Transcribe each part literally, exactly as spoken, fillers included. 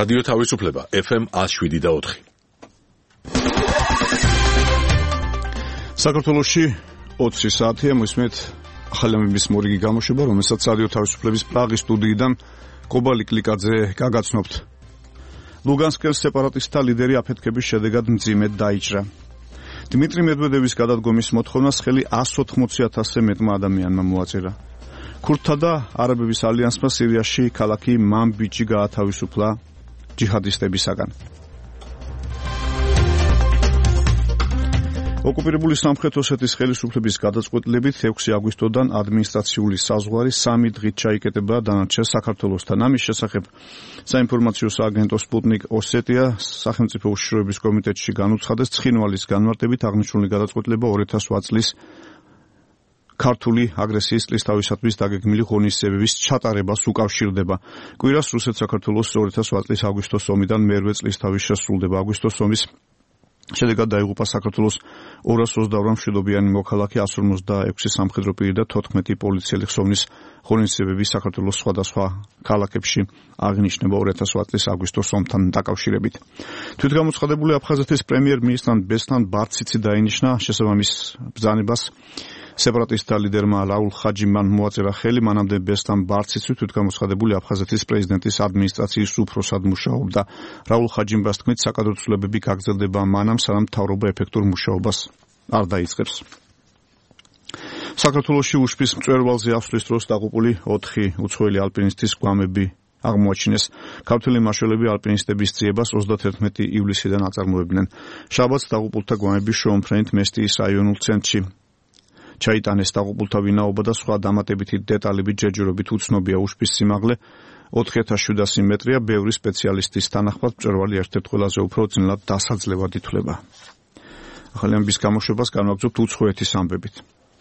რადიო თავისუფლება ეფ ემ one oh seven და four. საქართველოში ოცი საათია მისმეთ ახალი ამბების მორიგი გამოშვება, რომელსაც რადიო თავისუფლების პრაღის სტუდიიდან კობალი კლიკაძე გაგაცნობთ. ლუგანსკის სეპარატისტთა ლიდერი აფეთქების შედეგად მძიმედ დაიჭრა. დიმიტრი მედვედევის გადადგომის მოთხოვნას ხელი one hundred eighty thousand-ზე მეტმა ადამიანმა მოაწერა. ქურთთა და არაბების ალიანსმა სირიაში ქალაქი მანბიჯი გაათავისუფლა ჯიჰადისტებისაგან. ოკუპირებული სამხრეთ ოსეთის ხელისუფლების გადაწყვეტილებით ექვსი აგვისტოდან ადმინისტრაციული საზღვარი სამი დღით ჩაიკეტება დანარჩენ საქართველოსთან. ამის შესახებ საინფორმაციო სააგენტო სპუტნიკ ოსეტია სახელმწიფო უშიშროების კომიტეტში განუცხადეს, ცხინვალის განმარტებით აღნიშნული გადაწყვეტილება two thousand eight წლის ქართული აგრესიის წლისთავისათვის დაგეგმილი ღონისძიებების ჩატარებას უკავშირდება. კვირას რუსეთ-საქართველოს two thousand eight წლის აგვისტოს ომიდან მერვე წლისთავის შესრულდება. აგვისტოს ომის შედეგად დაიღუპა საქართველოს two hundred twenty-eight მშვიდობიანი მოქალაქე, one hundred forty-six სამხედრო პირი და თოთხმეტი პოლიციელი ხსოვნის ღონისძიებები საქართველოს სხვადასხვა ქალაქებში აღინიშნება two thousand eight წლის აგვისტოს ომთან დაკავშირებით. თვითგამოცხადებული აფხაზეთის პრემიერ-მინისტრ ბესლან ბარციცი დაინიშნა შესაბამის ბრძანებას სეპარატისტთა ლიდერმა რაულ ხაჯიმან მოაწერა ხელი. მანამდე ბესლან ბარციცი თვითგამოცხადებული აფხაზეთის პრეზიდენტის ადმინისტრაციის უფროსად მუშაობდა. რაულ ხაჯიმბას თქმით, საკადრო ცვლილებები გაგრძელდება მანამ, სანამ მთავრობა ეფექტურ მუშაობას არ დაიწყებს. საქართველოში უშბის მწვერვალზე ასვლის დროს დაღუპული ოთხი უცხოელი ალპინისტის გვამები აღმოაჩინეს. ქართველი მაშველები ალპინისტების ძიებას თერთმეტი ივლისიდან აწარმოებდნენ. შაბათს დაღუპულთა გვამები შრომფრენით მესტიის რაიონულ ცენტრში ჩაიტანეს. დაღუპულთა ვინაობა და სხვა დამატებითი დეტალები ჯერჯერობით უცნობია. უშბის სიმაღლე ოთხი ათას შვიდასი მეტრია. ბევრი სპეციალისტის თანახმად მწვერვალი ერთ-ერთ ყველაზე უფრო ძნელად დასაძლევად ითვლება. ახალი ამბების გამოშვებას განვაგრძობთ უცხოეთის ამბებით.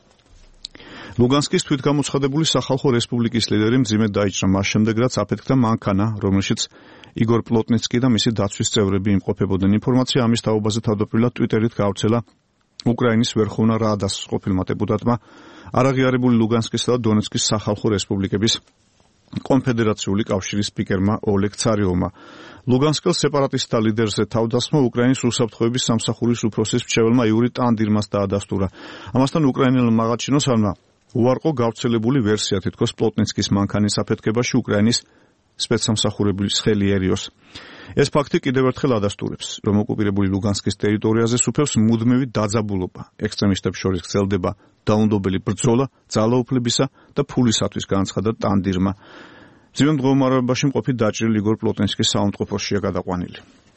ლუგანსკის თვითგამოცხადებული სახალხო რესპუბლიკის ლიდერი მძიმედ დაიჭრა მას შემდეგ, რაც აფეთქდა მანქანა, რომელშიც იგორ პლოტნიცკი და მისი დაცვის წევრები იმყოფებოდნენ. ინფორმაცია ამის თაობაზე თავდაპირველად ტვიტერით გავრცელა უკრაინის ვერხოვნა რადას ყოფილმა დეპუტატმა, არაღიარებული ლუგანსკისა და დონეცკის სახალხო რესპუბლიკების კონფედერაციული კავშირის სპიკერმა ოლეგ ცარიოვმა. ლუგანსკის სეპარატისტთა ლიდერზე თავდასხმა უკრაინის უსაფრთხოების სამსახურის უფროსის მრჩეველმა იური ტანდირმას დაადასტურა. ამასთან უკრაინელმა მაღაჩინოსანმა უარყო გავრცელებული ვერსია, თითქოს პლოტნიცკის მანქანის აფეთქებაში უკრაინის სპეცსამსახურების ხელიერიოს. ეს ფაქტი კიდევ ერთხელ ადასტურებს, რომ ოკუპირებული ლუგანსკის ტერიტორიაზე სუფევს მუდმივი დაძაბულობა. ექსტრემისტებს შორის გრძელდება დაუნდობელი ბრძოლა ძალაუფლებისა და ფულისათვის, განაცხადა ტანდირმა. მძიმე მდგომარეობაში მყოფი დაჭრილი იგორ პლოტნიცკის საავადმყოფოშია გადაყვანილი.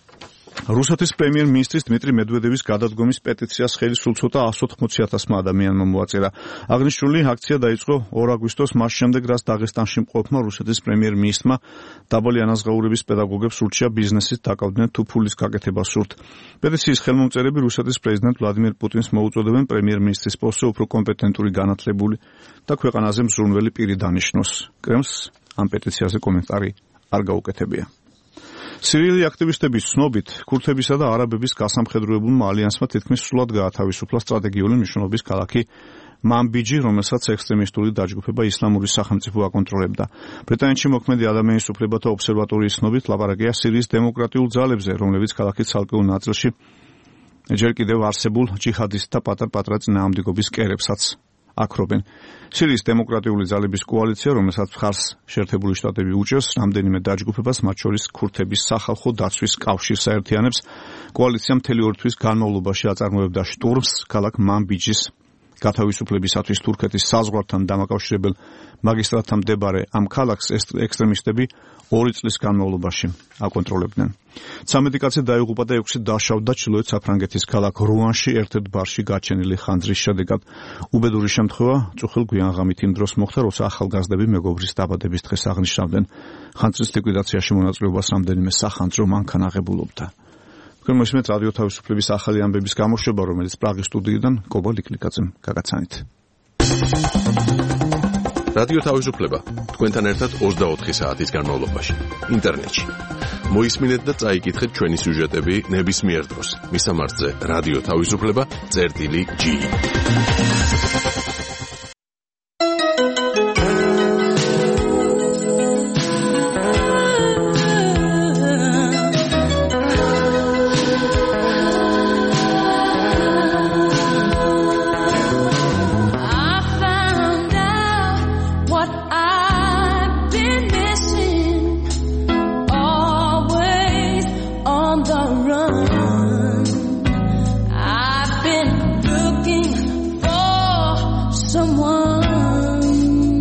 რუსეთის პრემიერ-მინისტრის დიმიტრი მედვედევის გადადგომის პეტიციას ხელი სულ ცოტა one hundred eighty thousand ადამიანმა მოაწერა. აღნიშნული აქცია დაიწყო two აგვისტოს, მას შემდეგ, რაც დაღესტანში მყოფმა რუსეთის პრემიერ-მინისტრმა დაბალი ანაზღაურების პედაგოგებს ურჩია ბიზნესით დაკავდნენ თუ ფულის გაკეთება სურთ. პეტიციის ხელმომწერები რუსეთის პრეზიდენტ ვლადიმირ პუტინს მოუწოდებენ პრემიერ-მინისტრის პოსტზე უფრო კომპეტენტური, განათლებული და ქვეყანაზე მზრუნველი პირი დანიშნოს. კრემლს ამ პეტიციაზე კომენტარი არ გაუკეთებია. სირიელი აქტივისტების ცნობით, ქურთებისა და არაბების გასამხედროებულმა ალიანსმა თითქმის სრულად გაათავისუფლა სტრატეგიული მნიშვნელობის ქალაქი მანბიჯი, რომელსაც ექსტრემისტული დაჯგუფება ისლამური სახელმწიფო აკონტროლებდა. ბრიტანეთში მოქმედი ადამიანის უფლებათა ობსერვატორიის ცნობით, ლაპარაკია სირიის დემოკრატიულ ძალებზე, რომლებიც ქალაქის ცალკეულ ნაწილში ჯერ კიდევ არსებულ ჯიჰადისტთა პატარ-პატარა წინააღმდეგობის კერებსაც აქრობენ. სირიის დემოკრატიული ძალების კოალიცია, რომელსაც მხარს შეერთებული შტატები უჭერს, რამდენიმე დაჯგუფებას, მათ შორის ქურთების სახალხო დაცვის კავშირს აერთიანებს. კოალიცია მთელი ორი თვის განმავლობაში აწარმოებდა შტურმს ქალაქ მანბიჯის გათავისუფლებისათვის. თურქეთის საზღვართან დამაკავშირებელ მაგისტრატთან მდებარე ამ ქალაქს ექსტრემისტები ორი წლის განმავლობაში აკონტროლებდნენ. ცამეტი კაცი დაიღუპა და ექვსი დაშავდა ჩრდილოეთ საფრანგეთის ქალაქ რუანში ერთ-ერთ ბარში გაჩენილი ხანძრის შედეგად. უბედური შემთხვევა წუხილ გვიანღამით იმ დროს მოხდა, როცა ახალგაზრდები მეგობრის დაბადების დღეს აღნიშნავდნენ. ხანძრის ლიკვიდაციაში მონაწილეობას რამდენიმე სახანძრო მანქანა აღებულობდა. თქვენ მოსმენთ რადიო თავისუფლების ახალი ამბების გამოშვება, რომელიც პრაღის სტუდიიდან კობალი კლიკაძემ გაგაცანით. რადიო თავისუფლება თქვენთან ერთად ოცდაოთხი საათის განმავლობაში ინტერნეტში. მოისმინეთ და წაიკითხეთ ჩვენი სიუჟეტები ნებისმიერ დროს. მისამართზე რადიო თავისუფლება წერტილი ჯი. someone.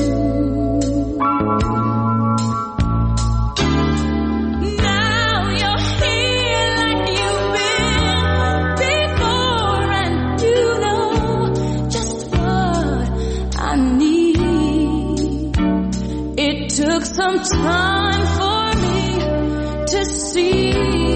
Now you're here like you've been before, and you know just what I need. It took some time for me to see.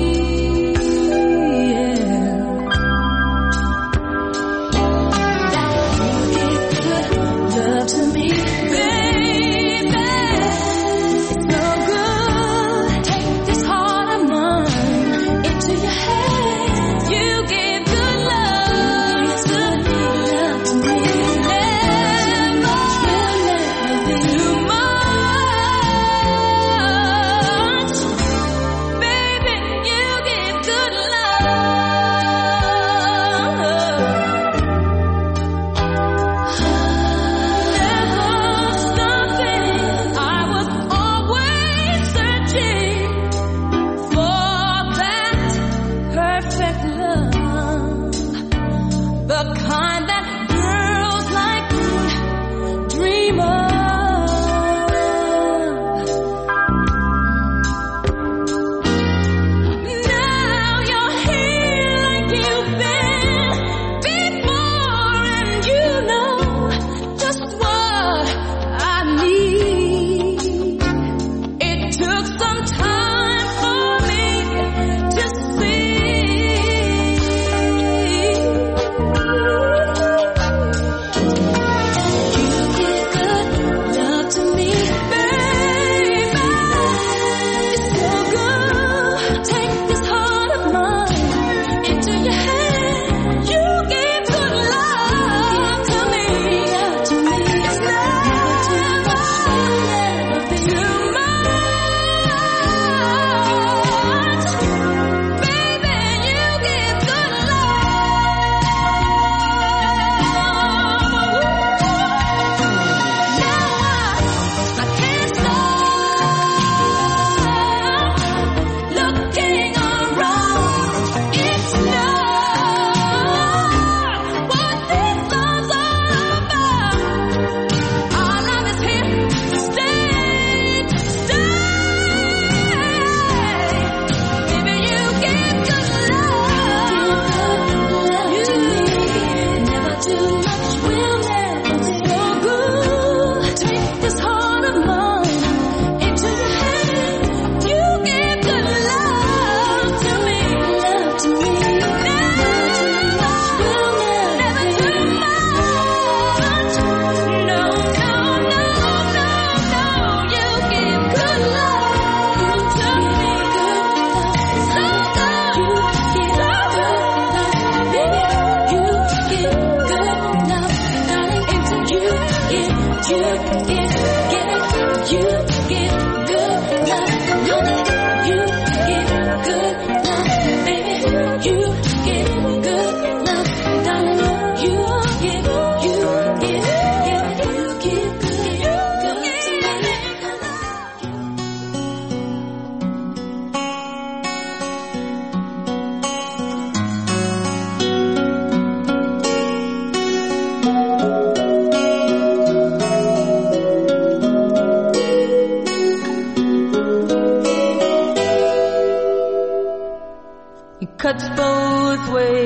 Cuts both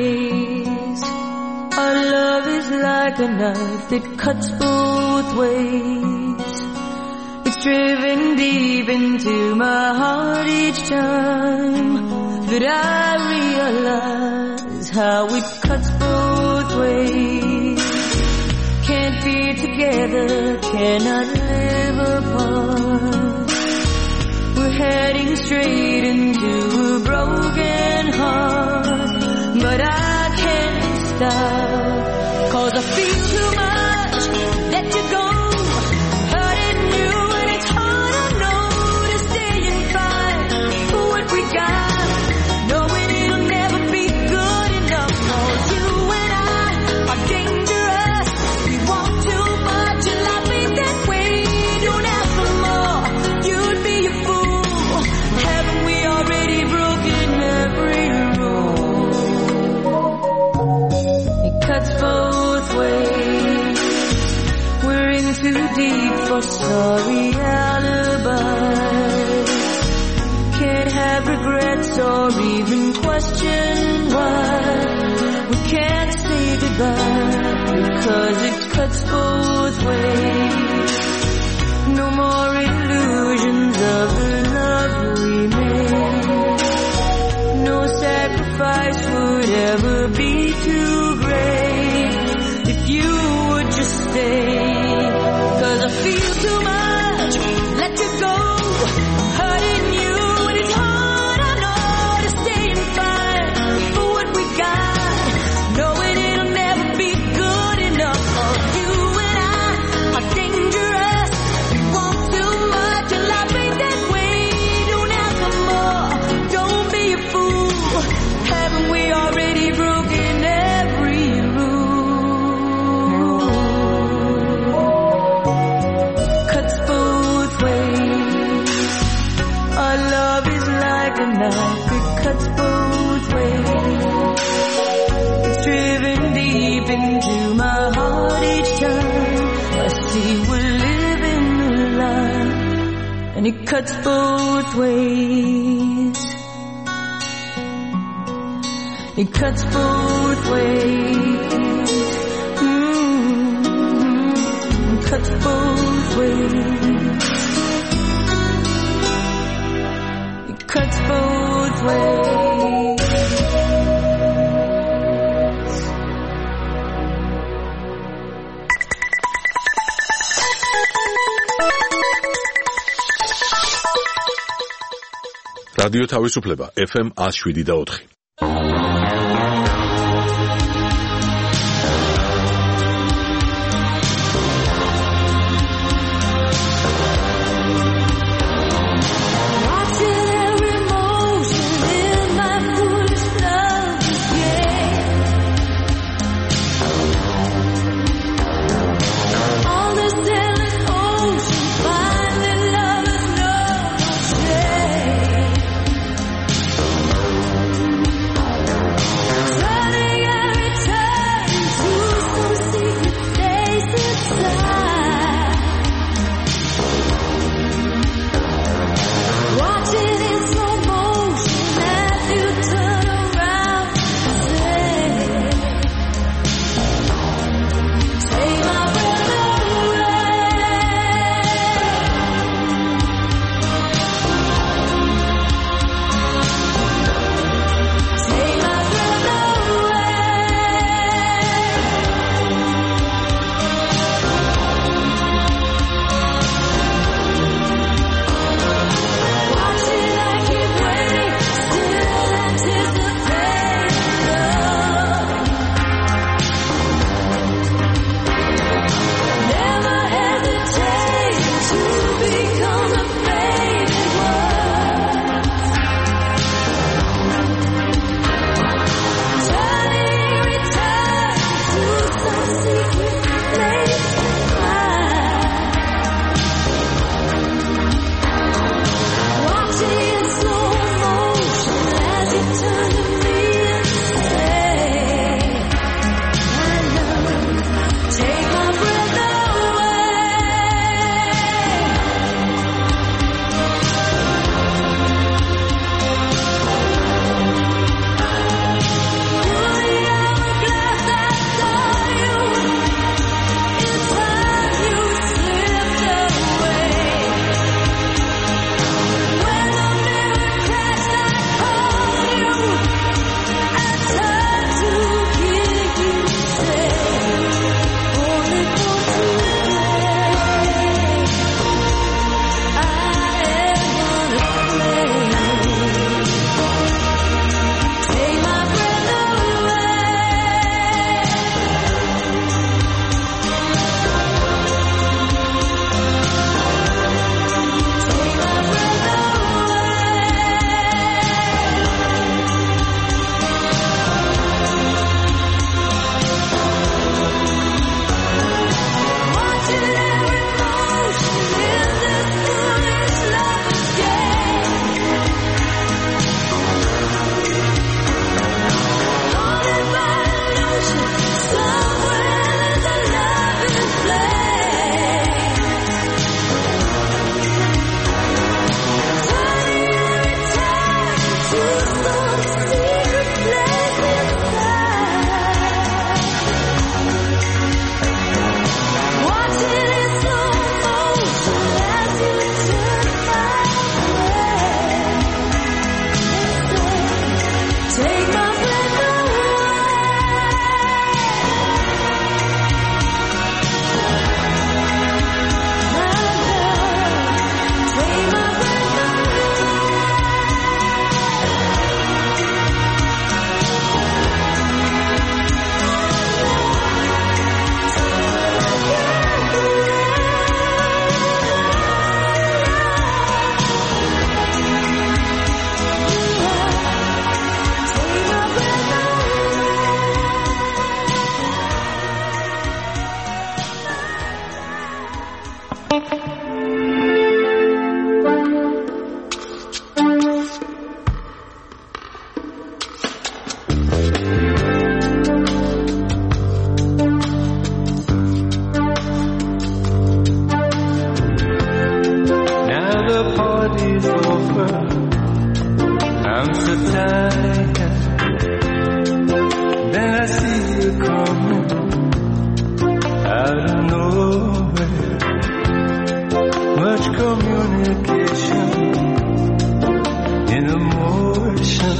ways. Our love is like a knife that cuts both ways. It's driven deep into my heart each time that I realize how it cuts both ways. Can't be together, cannot live apart. We're heading straight into a broken heart, but I can't stop, 'cause I feel too much, let you go, hurting you, and it's hard, I know, to stay and fight for what we got, knowing it'll never be good enough, 'cause you and I are dangerous, we want too much, and I think that way, don't ask for more, you'd be a fool, haven't we already broken every rule? It cuts both ways. for sorry alibis. Can't have regrets or even question why we can't say goodbye, because it cuts both ways. No more illusions of the love we made. No sacrifice would ever be too great if you would just stay. 'Cause I feel too much, let you go, hurting you when it's hard. I know to stay and fight for what we got, knowing it'll never be good enough for you and I. Are dangerous, we want too much, and life ain't that way. Don't ask for more, don't be a fool. Haven't we already broken every rule? Cuts both ways. Our love is like a knife, it cuts both ways. It's driven deep into my heart each time I see we're living the life, and it cuts both ways. It cuts both ways. Mm-hmm. It cuts both ways. It cuts both ways. რადიო თავისუფლება ეფ ემ one oh seven და four. Finally love is no shame. communication in emotion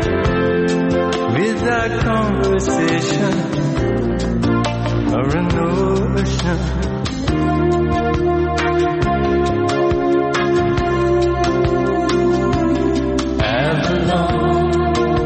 without conversation or a notion. Avalon.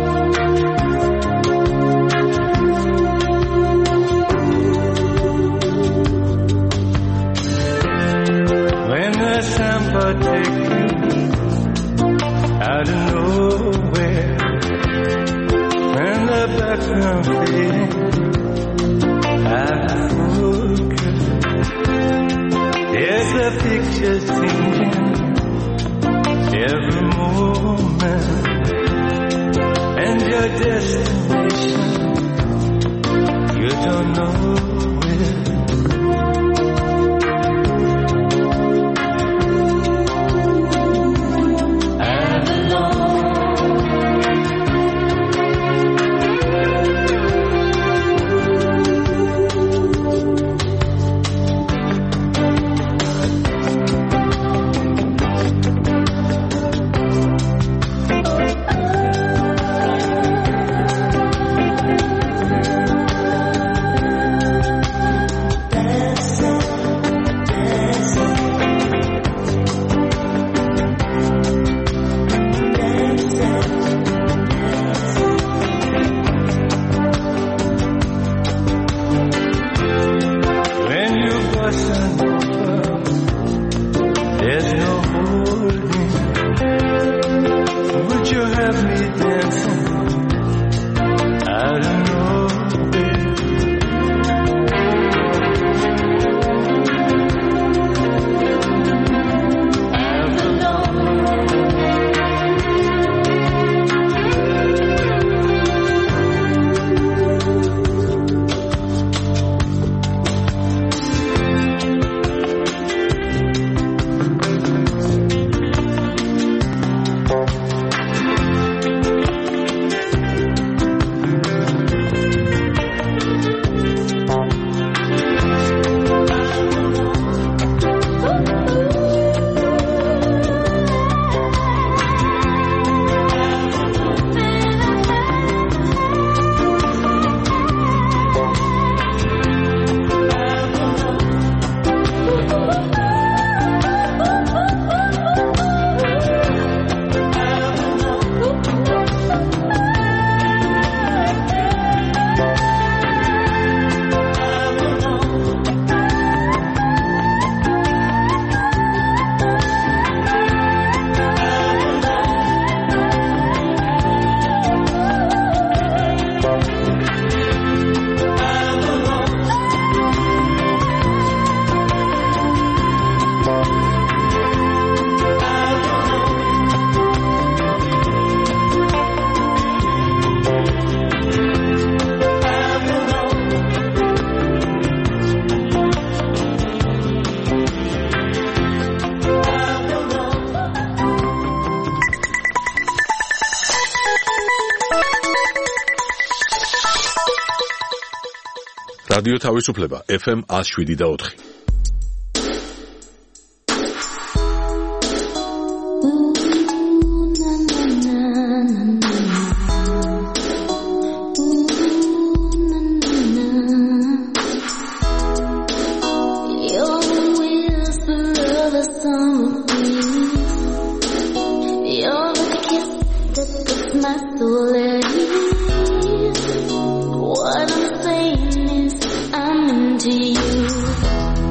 When the samba take you out of nowhere, when the background fading out of focus, there's a picture singing every moment, and your destination you don't know where. რადიო თავისუფლება ეფ ემ one oh seven და four. What I'm saying is I'm into you.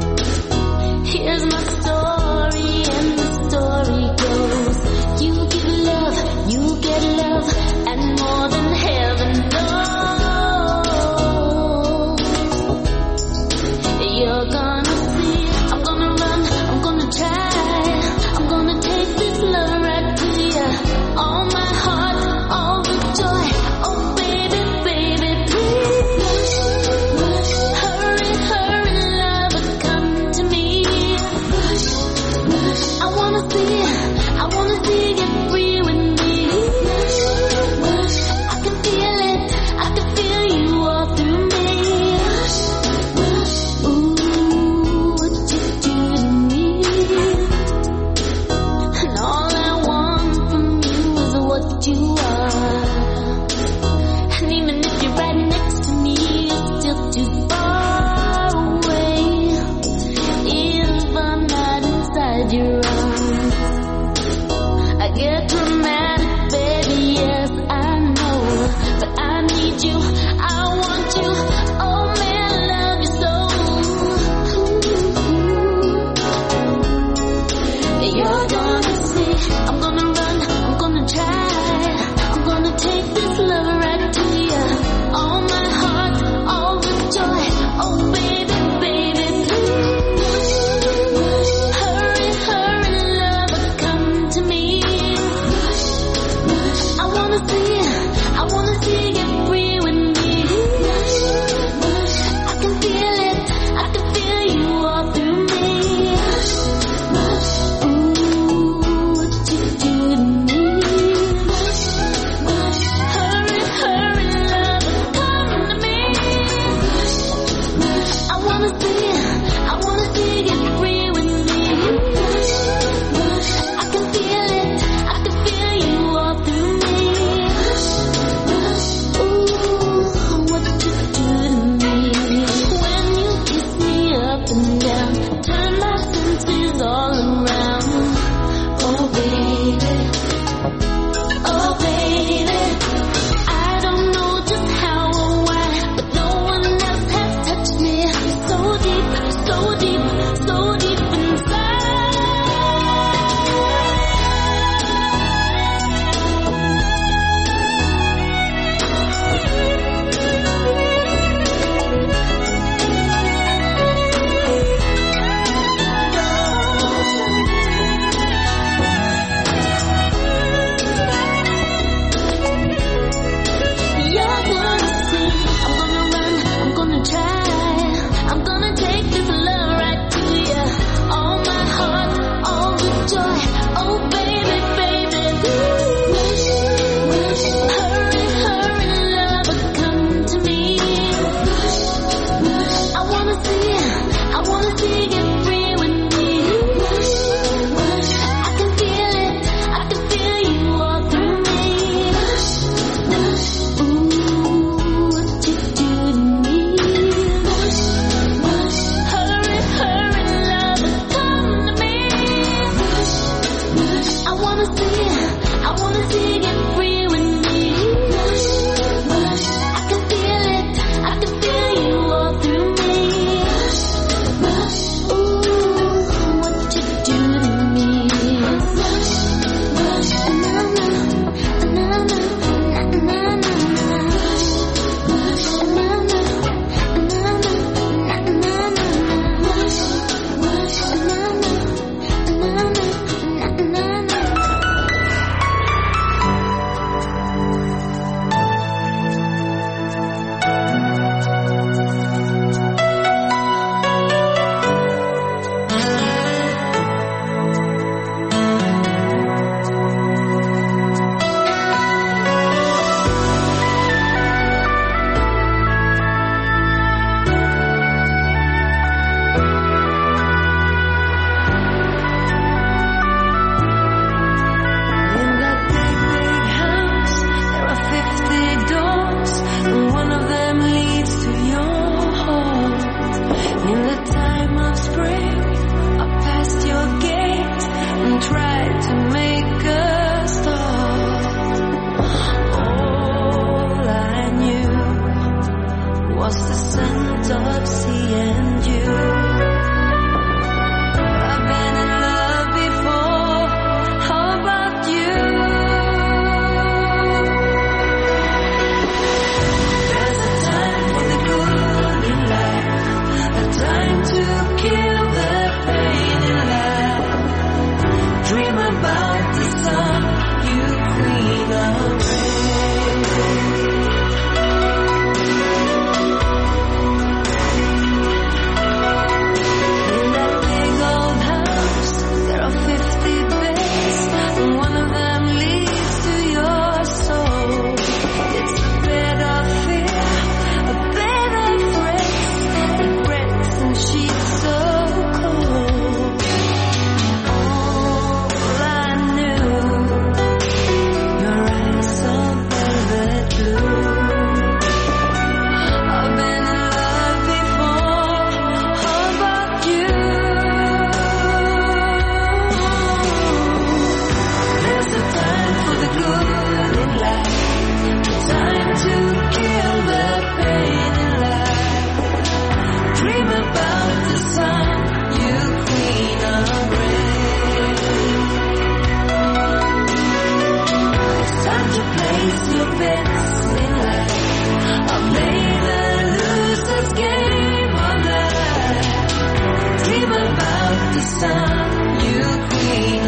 sun, you clean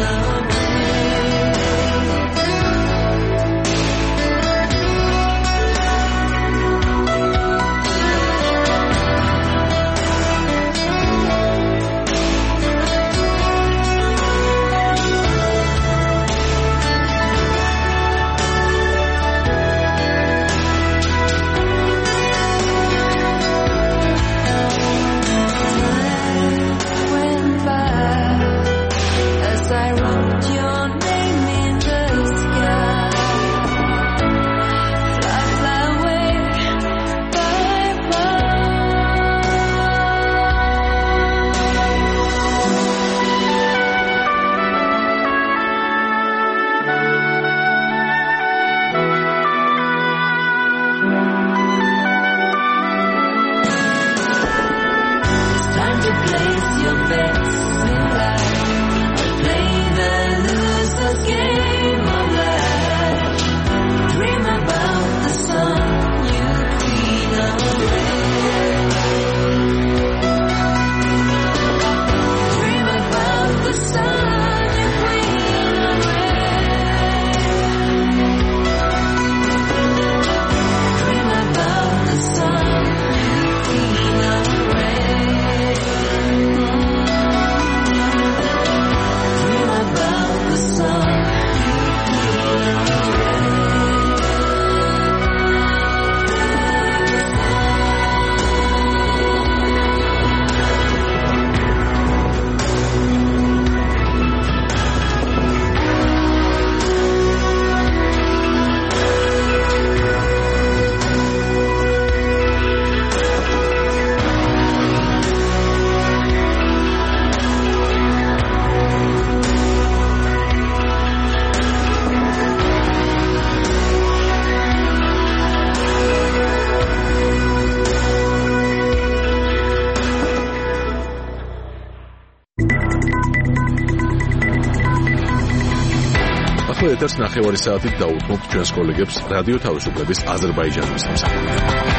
ეთერს ნახევარი საათით დაუთმობთ ჩვენს კოლეგებს რადიო თავისუფლების აზერბაიჯანის მსახურებად.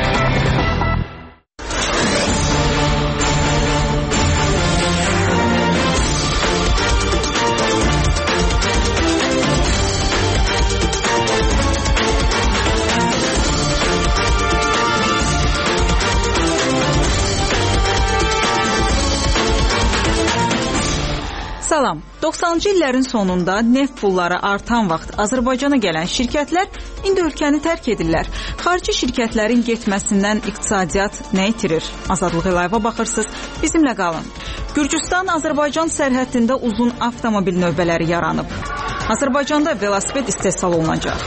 Salam. doxsanıncı illərin sonunda neft pulları artan vaxt Azərbaycana gələn şirkətlər indi ölkəni tərk edirlər. Xarici şirkətlərin getməsindən iqtisadiyyat nə itirir? Azadlıq Live-a baxırsınız. Bizimlə qalın. Gürcüstan-Azərbaycan sərhəddində uzun avtomobil növbələri yaranıb. Azərbaycanda velosiped istehsal olunacaq.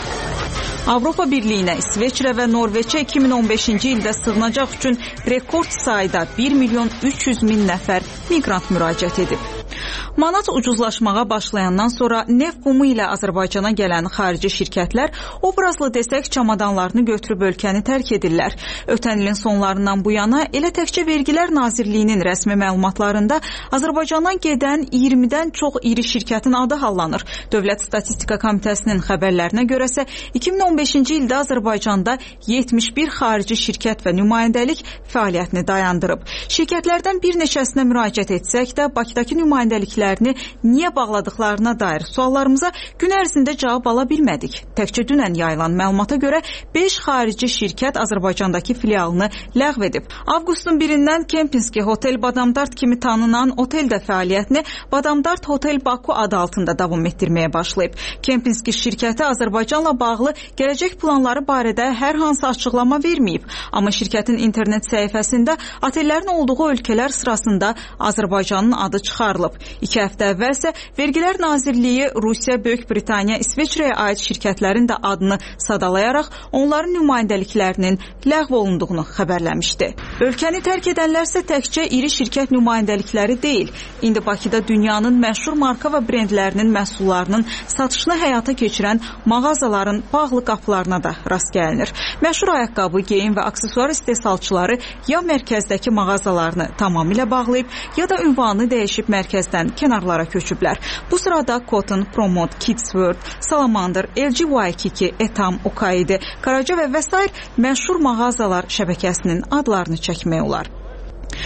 Avropa Birliyinə İsveçrə və Norveçə iki min on beşinci ildə sığınacaq üçün rekord sayda bir milyon üç yüz min nəfər miqrant müraciət edib. Manat ucuzlaşmağa başlayandan sonra neft qumu ilə Azərbaycana gələn xarici şirkətlər obrazlı desək çamadanlarını götürüb ölkəni tərk edirlər. Ötən ilin sonlarından bu yana elə təkcə Vergilər Nazirliyinin rəsmi məlumatlarında Azərbaycandan gedən iyirmidən çox iri şirkətin adı hallanır. Dövlət Statistika Komitəsinin xəbərlərinə görəsə iki min on beşinci ildə Azərbaycanda yetmiş bir xarici şirkət və nümayəndəlik fəaliyyətini dayandırıb. Şirkətlərdən bir neçəsinə müraciət etsək də Bakıdakı nümayəndəliklər niyə bağladıqlarına dair suallarımıza gün ərzində cavab ala bilmədik. Təkcə dünən yayılan məlumata görə beş xarici şirkət Azərbaycandakı filialını ləğv edib. Avqustun birindən Kempinski Hotel Badamdart kimi tanınan otel də fəaliyyətini Badamdart Hotel Baku adı altında davam etdirməyə başlayıb. Kempinski şirkəti Azərbaycanla bağlı gələcək planları barədə hər hansı açıqlama verməyib. Amma şirkətin internet səhifəsində otellərin olduğu ölkələr sırasında Azərbaycanın adı çıxarılıb. İki həftə əvvəlsə Vergilər Nazirliyi Rusiya, Böyük Britaniya, İsveçrəyə aid şirkətlərin də adını sadalayaraq onların nümayəndəliklərinin ləğv olunduğunu xəbərləmişdi. Ölkəni tərk edənlərsə təkcə iri şirkət nümayəndəlikləri deyil. İndi Bakıda dünyanın məşhur marka və brendlərinin məhsullarının satışını həyata keçirən mağazaların bağlı qapılarına da rast gəlinir. Məşhur ayaqqabı, geyim və aksesuar istehsalçıları ya mərkəzdəki mağazalarını tamamilə bağlayıb, ya da ünvanı dəyişib mərkəzdən kənarlara köçüblər. Bu sırada Cotton, Promot, Kids World, Salamander, L G Waikiki, Etam, Okaidi, Karaca və və sair məşhur mağazalar şəbəkəsinin adlarını çəkmək olar.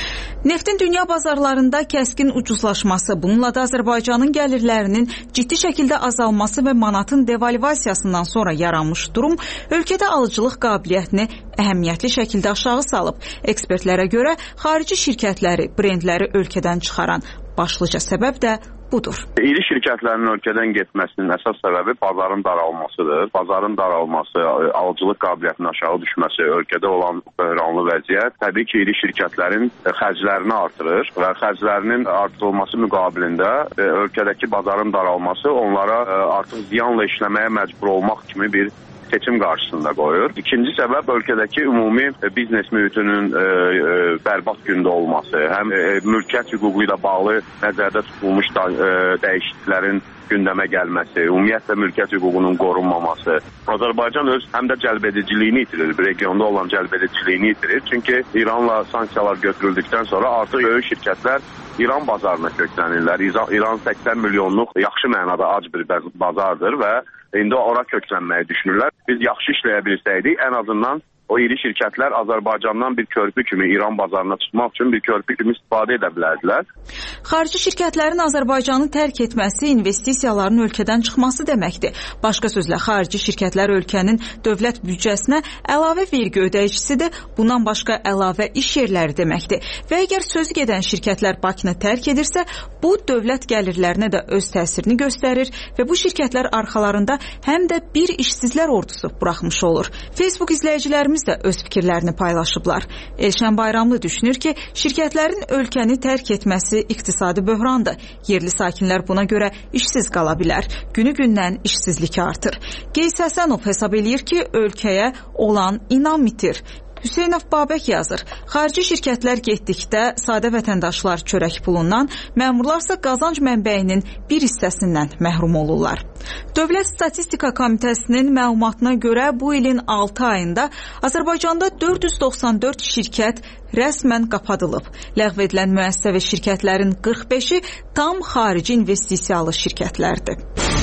Neftin dünya bazarlarında kəskin ucuzlaşması, bununla da Azərbaycanın gəlirlərinin ciddi şəkildə azalması və manatın devalvasiyasından sonra yaranmış durum ölkədə alıcılıq qabiliyyətini əhəmiyyətli şəkildə aşağı salıb. Ekspertlərə görə xarici şirkətləri, brendləri ölkədən çıxaran başlıca səbəb də budur. İri şirkətlərin ölkədən getməsinin əsas səbəbi bazarın daralmasıdır. Bazarın daralması, alıcılıq qabiliyyətinin aşağı düşməsi, ölkədə olan böhranlı vəziyyət təbii ki, iri şirkətlərin xərclərini artırır və xərclərinin artırılması müqabilində ölkədəki bazarın daralması onlara artıq ziyanla işləməyə məcbur olmaq kimi bir seçim qarşısında qoyur. İkinci səbəb ölkədəki ümumi biznes mühitinin e, e, bərbad gündə olması, həm e, mülkiyyət hüququ ilə bağlı nəzərdə tutulmuş da, e, dəyişikliklərin gündəmə gəlməsi, ümumiyyətlə mülkiyyət hüququnun qorunmaması. Azərbaycan öz həm də cəlbediciliyini itirir, regionda olan cəlbediciliyini itirir. Çünki İranla sanksiyalar götürüldükdən sonra artıq böyük şirkətlər İran bazarına köklənirlər. İran səksən milyonluq yaxşı mənada ac bir bazardır və indi ora köklənməyi düşünürlər. Biz yaxşı işləyə bilsəydik, ən azından o iri şirkətlər Azərbaycandan bir körpü kimi İran bazarına çıxmaq üçün bir körpü kimi istifadə edə bilərdilər. Xarici şirkətlərin Azərbaycanı tərk etməsi investisiyaların ölkədən çıxması deməkdir. Başqa sözlə, xarici şirkətlər ölkənin dövlət büdcəsinə əlavə vergi ödəyicisidir, bundan başqa əlavə iş yerləri deməkdir. Və əgər sözü gedən şirkətlər Bakını tərk edirsə, bu dövlət gəlirlərinə də öz təsirini göstərir və bu şirkətlər arxalarında həm də bir işsizlər ordusu buraxmış olur. Facebook izləyicilərimiz də öz fikirlərini paylaşıblar. Elşən Bayramlı düşünür ki, şirkətlərin ölkəni tərk etməsi iqtisadi böhrandır. Yerli sakinlər buna görə işsiz qala bilər. Günü-gündən işsizlik artır. Qeys Həsənov hesab eləyir ki, ölkəyə olan inam itir. Hüseynov Babək yazır, xarici şirkətlər getdikdə sadə vətəndaşlar çörək pulundan, məmurlarsa qazanc mənbəyinin bir hissəsindən məhrum olurlar. Dövlət Statistika Komitəsinin məlumatına görə bu ilin altı ayında Azərbaycanda dörd yüz doxsan dörd şirkət rəsmən qapadılıb. Ləğv edilən müəssisə və şirkətlərin qırx beşi tam xarici investisiyalı şirkətlərdir.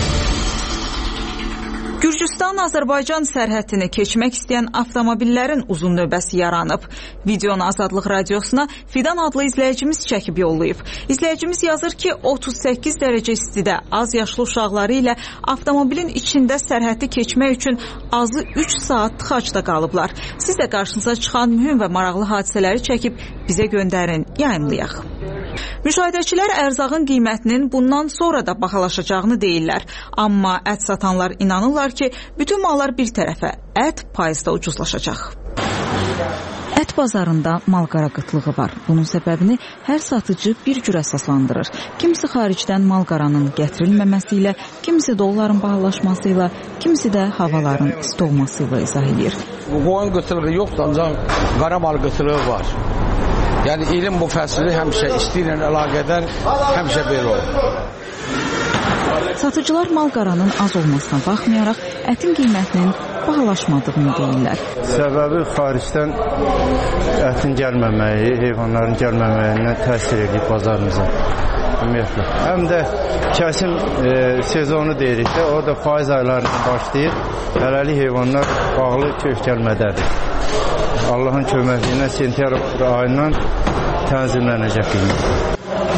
Gürcüstan-Azərbaycan sərhədini keçmək istəyən avtomobillərin uzun növbəsi yaranıb. Videonu Azadlıq Radiosuna Fidan adlı izləyicimiz çəkib yollayıb. İzləyicimiz yazır ki, otuz səkkiz dərəcə istidə az yaşlı uşaqları ilə avtomobilin içində sərhəddi keçmək üçün azı üç saat tıxacda qalıblar. Siz də qarşınıza çıxan mühüm və maraqlı hadisələri çəkib bizə göndərin, yayımlayaq. Müşahidəçilər ərzağın qiymətinin bundan sonra da bahalaşacağını deyirlər. Amma ət satanlar inanırlar ki, bütün mallar bir tərəfə, ət payızda ucuzlaşacaq. Ət bazarında malqara qıtlığı var. Bunun səbəbini hər satıcı bir cür əsaslandırır. Kimisi xaricdən malqaranın gətirilməməsi ilə, kimisi dolların bahalaşması ilə, kimisi də havaların isti olması ilə izah edir. Bu qoyun qıtlığı yoxdur, ancaq qara mal qıtlığı var. Yəni ilin bu fəsli həmişə isti ilə əlaqədar həmişə belə olur. Satıcılar malqaranın az olmasına baxmayaraq ətin qiymətinin bahalaşmadığını deyirlər. Səbəbi xaricdən ətin gəlməməyi, heyvanların gəlməməyindən təsir edir bazarımıza. Ümumiyyətlə. Həm də kəsim e, sezonu deyirik də, orada faiz aylarından başlayır. Hələlik heyvanlar bağlı kök gəlmədədir. Allahın köməkliyi ilə sentyabr ayından tənzimlənəcək qiymət.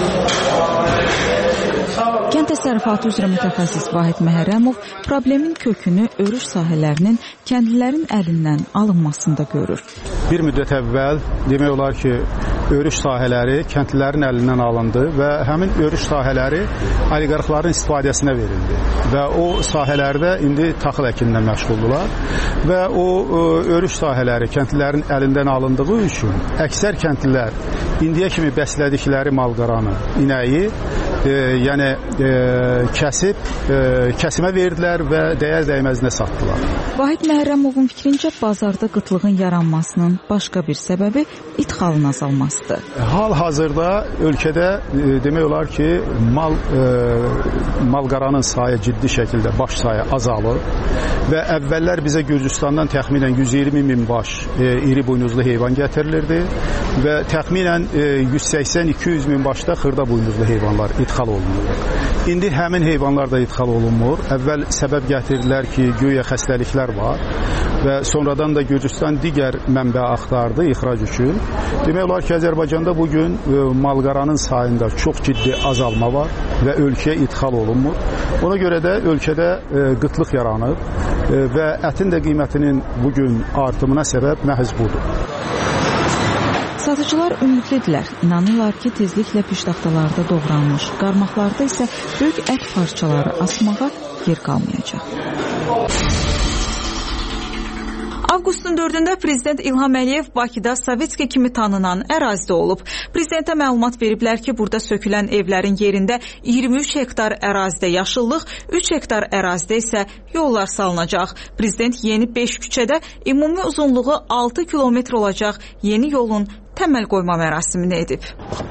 Kənd təsərrüfatı üzrə mütəxəssis Vahid Məhərrəmov problemin kökünü örüş sahələrinin kəndlilərin əlindən alınmasında görür. Bir müddət əvvəl demək olar ki, örüş sahələri kəndlilərin əlindən alındı və həmin örüş sahələri oliqarxların istifadəsinə verildi və o sahələrdə indi taxıl əkinlə məşğuldular və o örüş sahələri kəndlilərin əlindən alındığı üçün əksər kəndlilər indiyə kimi bəslədikləri malqaranı, inəyi e, yəni e, kəsib, e, kəsimə verdilər və dəyər dəyməzinə satdılar. Vahid Məhərrəmovun fikrincə bazarda qıtlığın yaranmasının başqa bir səbəbi idxalın azalmasıdır. Hal-hazırda ölkədə e, demək olar ki, mal e, malqaranın sayı ciddi şəkildə baş sayı azalır və əvvəllər bizə Gürcüstandan təxminən yüz iyirmi min baş e, iri buynuzlu heyvan gətirilirdi və təxminən e, yüz səksən iki yüz min başda xırda buynuzlu heyvanlar idxal idxal olunur. İndi həmin heyvanlar da idxal olunmur. Əvvəl səbəb gətirdilər ki, güya xəstəliklər var və sonradan da Gürcüstan digər mənbə axtardı ixrac üçün. Demək olar ki, Azərbaycanda bugün malqaranın sayında çox ciddi azalma var və ölkəyə idxal olunmur. Ona görə də ölkədə qıtlıq yaranıb və ətin də qiymətinin bugün artımına səbəb məhz budur. Satıcılar ümidlidirlər. İnanırlar ki, tezliklə piştaxtalarda doğranmış, qarmaqlarda isə böyük ət parçaları asmağa yer qalmayacaq. Avqustun dördündə Prezident İlham Əliyev Bakıda Sovetski kimi tanınan ərazidə olub. Prezidentə məlumat veriblər ki, burada sökülən evlərin yerində iyirmi üç hektar ərazidə yaşıllıq, üç hektar ərazidə isə yollar salınacaq. Prezident yeni beş küçədə ümumi uzunluğu altı kilometr olacaq yeni yolun təməl qoyma mərasimini edib.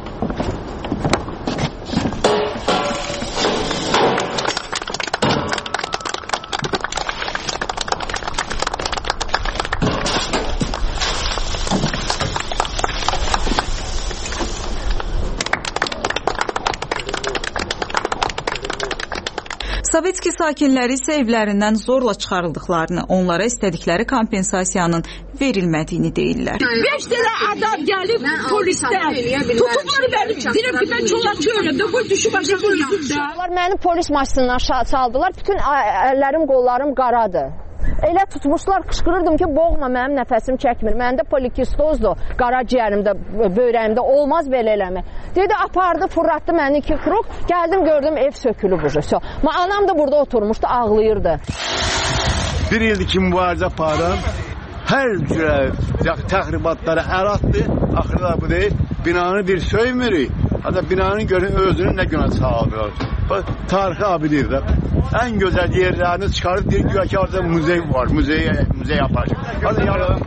Sovetski sakinləri isə evlərindən zorla çıxarıldıqlarını, onlara istədikləri kompensasiyanın verilmədiyini deyirlər. beş dənə adam gəlib polislər tutublar məni. Deyirəm ki, mən çolaqçı ölümdə bu düşüb aşağı ölümdə. Məni polis maşınına saldılar. Bütün əllərim, qollarım qaradır. Elə tutmuşlar, qışqırırdım ki, boğma, mənim nəfəsim çəkmir. Məndə polikistozdur, qaraciyərimdə, böyrəyimdə, olmaz belə eləmək. Dedi, apardı, fırlatdı məni iki krok, gəldim, gördüm, ev sökülüb ucu. Anam da burada oturmuşdu, ağlayırdı. Bir ildir ki, mübarizə aparım, hər cürə təxribatlara əl atdı, axırda bu deyil, binanı bir söymürük, hatta binanın görün özünün nə günah sağlıyor. Tarixi abidir də. Ən gözəl yerlərini çıxarıb deyir ki, orada muzey var, muzey, muzey yapar. Hadi yaralım.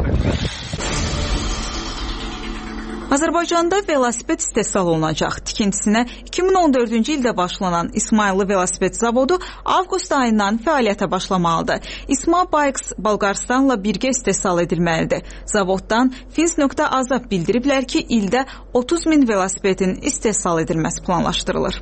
Azərbaycanda velosiped istehsal olunacaq. Tikintisinə iki min on dördüncü ildə başlanan İsmayıllı velosiped zavodu avqust ayından fəaliyyətə başlamalıdır. İsma Bikes Bolqarıstanla birgə istehsal edilməlidir. Zavoddan fins nöqtə az-a bildiriblər ki, ildə otuz min velosipedin istehsal edilməsi planlaşdırılır.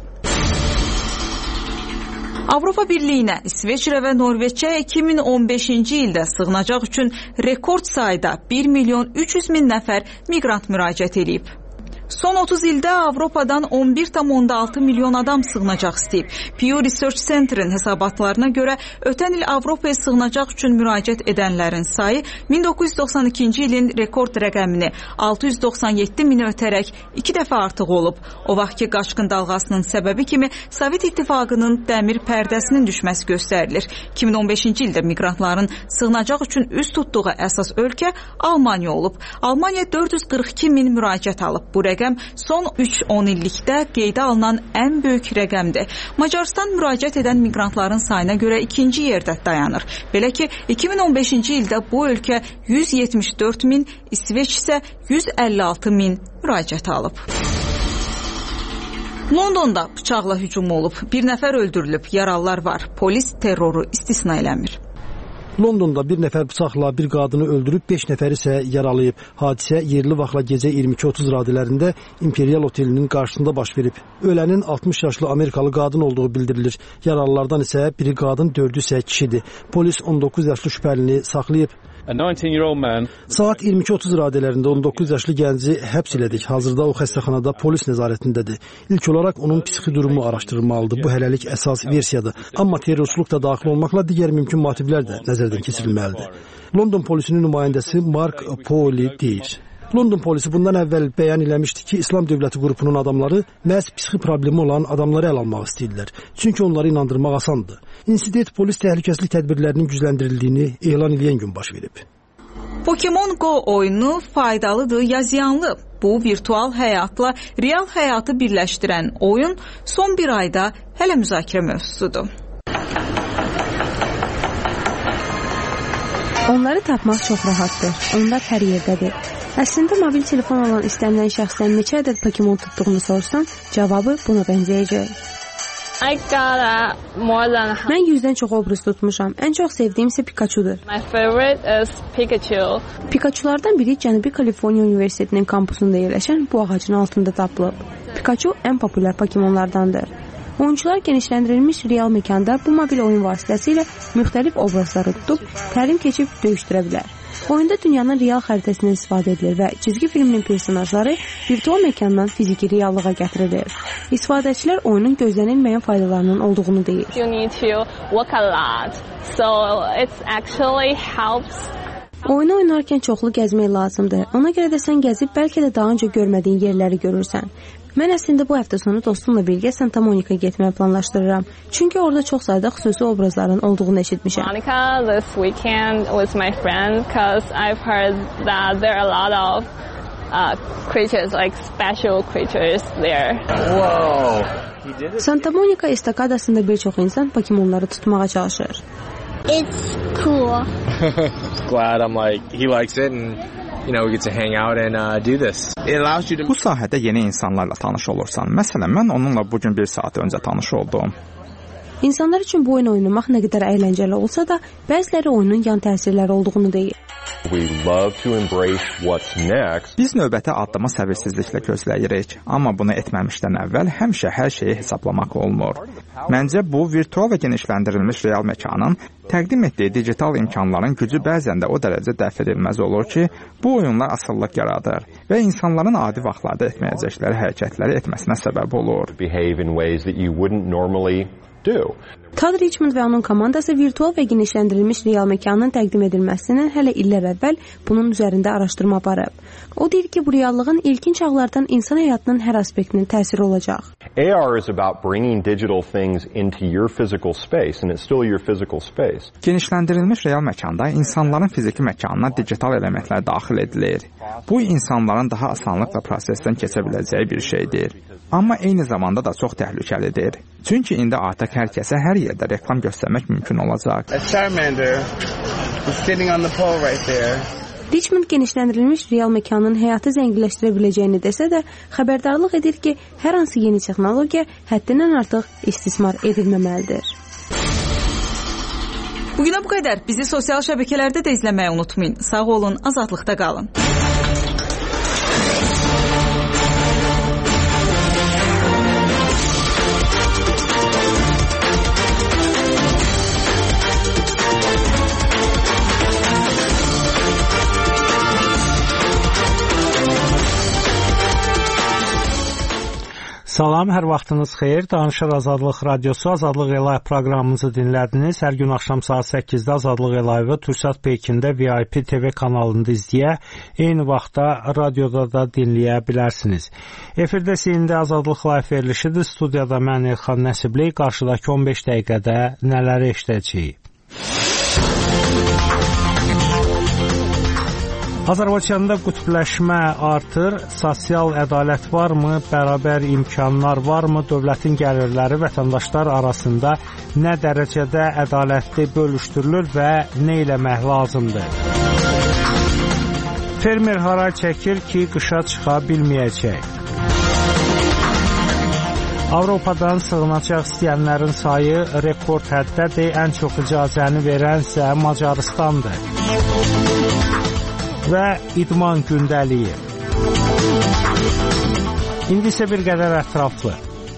Avropa Birliyinə, İsveçrə və Norveçə iki min on beşinci ildə sığınacaq üçün rekord sayda bir milyon üç yüz min nəfər miqrant müraciət edib. Son otuz ildə Avropadan on bir tam altı milyon adam sığınacaq istəyib. Pew Research Center'ın hesabatlarına görə ötən il Avropaya sığınacaq üçün müraciət edənlərin sayı min doqquz yüz doxsan ikinci ilin rekord rəqəmini altı yüz doxsan yeddi mini ötərək iki dəfə artıq olub. O vaxtki qaçqın dalğasının səbəbi kimi Sovet İttifaqının dəmir pərdəsinin düşməsi göstərilir. iki min on beşinci ildə miqrantların sığınacaq üçün üz tutduğu əsas ölkə Almaniya olub. Almaniya dörd yüz qırx iki min müraciət alıb. Bu rəqəm son üç on illikdə qeydə alınan ən böyük rəqəmdir. Macarıstan müraciət edən miqrantların sayına görə ikinci yerdə dayanır. Belə ki, iki min on beşinci ildə bu ölkə yüz yetmiş dörd min, İsveç isə yüz əlli altı min müraciət alıb. Londonda bıçaqla hücum olub, bir nəfər öldürülüb, yaralılar var. Polis terroru istisna eləmir. Londonda bir nəfər bıçaqla bir qadını öldürüb, beş nəfər isə yaralayıb. Hadisə yerli vaxtla gecə iyirmi iki otuz radələrində İmperial Otelinin qarşısında baş verib. Ölənin altmış yaşlı Amerikalı qadın olduğu bildirilir. Yaralılardan isə biri qadın, dördü isə kişidir. Polis on doqquz yaşlı şübhəlini saxlayıb. Saat iyirmi iki otuz radələrində on doqquz yaşlı gənci həbs elədik. Hazırda o xəstəxanada polis nəzarətindədir. İlk olaraq onun psixi durumu araşdırılmalıdır. Bu hələlik əsas versiyadır. Amma terrorçuluq da daxil olmaqla digər mümkün motivlər də nəzərdən keçirilməlidir. London polisinin nümayəndəsi Mark Poli deyir. London polisi bundan əvvəl bəyan eləmişdi ki, İslam Dövləti qrupunun adamları məhz psixi problemi olan adamları əl almaq istəyirlər. Çünki onları inandırmaq asandır. İnsident polis təhlükəsizlik tədbirlərinin gücləndirildiyini elan edən gün baş verib. Pokemon Go oyunu faydalıdır ya ziyanlı? Bu, virtual həyatla real həyatı birləşdirən oyun son bir ayda hələ müzakirə mövzusudur. Onları tapmaq çox rahatdır. Onlar hər yerdədir. Əslində mobil telefon olan istənilən şəxsdən neçə ədəd Pokemon tutduğunu sorsan, cavabı buna bənzəyəcək. Mən yüzdən çox obraz tutmuşam. Ən çox sevdiyim isə Pikachu'dur. Pikachu'lardan biri Cənubi Kaliforniya Universitetinin kampusunda yerləşən bu ağacın altında tapılıb. Pikachu ən populyar Pokemonlardandır. Oyuncular genişləndirilmiş real məkanda bu mobil oyun vasitəsilə müxtəlif obrazları tutub, təlim keçib döyüşdürə bilər. Oyunda dünyanın real xəritəsindən istifadə edilir və cizgi filminin personajları virtual məkandan fiziki reallığa gətirilir. İstifadəçilər oyunun gözlənilməyən faydalarının olduğunu deyir. You need to work a lot. So it actually helps. Oyunu oynarkən çoxlu gəzmək lazımdır. Ona görə də sən gəzib bəlkə də daha öncə görmədiyin yerləri görürsən. Mən əslində bu həftə sonu dostumla birgə Santa Monica getməyi planlaşdırıram. Çünki orada çox sayda xüsusi obrazların olduğunu eşitmişəm. Monica this weekend with my friend because I've heard that there are a lot of uh, creatures like special creatures there. Wow. Santa Monica estakadasında bir çox insan Pokemonları tutmağa çalışır. It's cool. Glad I'm like he likes it and you know we get to hang out and uh, do this. It allows you to. Bu sahədə yeni insanlarla tanış olursan. Məsələn, mən onunla bu gün bir saat öncə tanış oldum. İnsanlar üçün bu oyunu oynamaq nə qədər əyləncəli olsa da, bəziləri oyunun yan təsirləri olduğunu deyir. We love to embrace what's next. Biz növbəti addımı səbirsizliklə gözləyirik, amma bunu etməmişdən əvvəl həmişə hər şeyi hesablamaq olmur. Məncə bu virtual və genişləndirilmiş real məkanın təqdim etdiyi digital imkanların gücü bəzən də o dərəcə dəf edilməz olur ki, bu oyunlar asıllıq yaradır və insanların adi vaxtlarda etməyəcəkləri hərəkətləri etməsinə səbəb olur. Behave in ways that you wouldn't normally do. Todd Richmond və onun komandası virtual və genişləndirilmiş real məkanın təqdim edilməsindən hələ illər əvvəl bunun üzərində araşdırma aparıb. O deyir ki, bu reallığın ilkin çağlardan insan həyatının hər aspektinin təsiri olacaq. A R is about bringing digital things into your physical space and it's still your physical space. Genişləndirilmiş real məkanda insanların fiziki məkanına digital elementlər daxil edilir. Bu insanların daha asanlıqla prosesdən keçə biləcəyi bir şeydir. Amma eyni zamanda da çox təhlükəlidir. Çünki indi artıq hər kəsə hər yerdə reklam göstərmək mümkün olacaq. Richmond genişləndirilmiş real məkanın həyatı zənginləşdirə biləcəyini desə də, xəbərdarlıq edir ki, hər hansı yeni texnologiya həddindən artıq istismar edilməməlidir. Bugünə bu qədər. Bizi sosial şəbəkələrdə də izləməyi unutmayın. Sağ olun, azadlıqda qalın. Salam, hər vaxtınız xeyir. Danışır Azadlıq Radiosu, Azadlıq Elayv proqramımızı dinlədiniz. Hər gün axşam saat səkkizdə Azadlıq Elayvı Türksat Pekində V I P T V kanalında izləyə, eyni vaxtda radioda da dinləyə bilərsiniz. Efirdə indi Azadlıq Live verilişidir. Studiyada mən Elxan Nəsibli, qarşıdakı on beş dəqiqədə nələri eşidəcəyik? Azərbaycanda qütbləşmə artır, sosial ədalət varmı, bərabər imkanlar varmı, dövlətin gəlirləri vətəndaşlar arasında nə dərəcədə ədalətli bölüşdürülür və nə eləmək lazımdır? Fermer haray çəkir ki, qışa çıxa bilməyəcək. Avropadan sığınacaq istəyənlərin sayı rekord həddədir, ən çox icazəni verənsə Macaristandır. Və idman gündəliyi. İndi isə bir qədər ətraflı.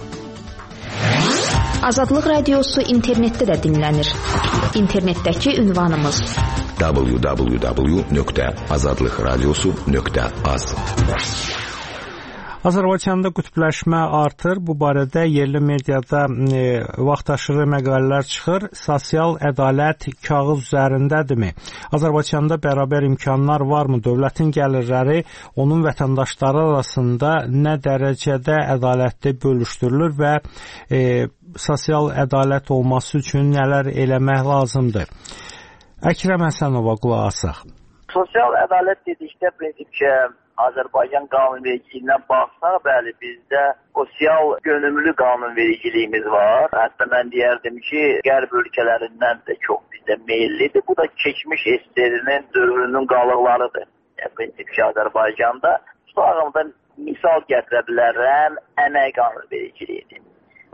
Azadlıq Radiosu internetdə də dinlənir. İnternetdəki ünvanımız w w w nöqtə azadlıq radiosu nöqtə az. Azərbaycanda qütbləşmə artır. Bu barədə yerli mediada e, vaxtaşırı məqalələr çıxır. Sosial ədalət kağız üzərindədirmi? Azərbaycanda bərabər imkanlar varmı? Dövlətin gəlirləri onun vətəndaşları arasında nə dərəcədə ədalətli bölüşdürülür və e, sosial ədalət olması üçün nələr eləmək lazımdır? Əkrəm Həsənova qulaq asaq. Sosial ədalət dedikdə prinsip ki, Azərbaycan qanunvericiliyinə baxsaq, bəli, bizdə sosial yönümlü qanunvericiliyimiz var. Hətta mən deyərdim ki, qərb ölkələrindən də çox bizdə meyillidir. Bu da keçmiş S S R-nin dövrünün qalıqlarıdır. Yəni, prinsip ki, Azərbaycanda sağımda misal gətirə bilərəm əmək qanunvericiliyidir.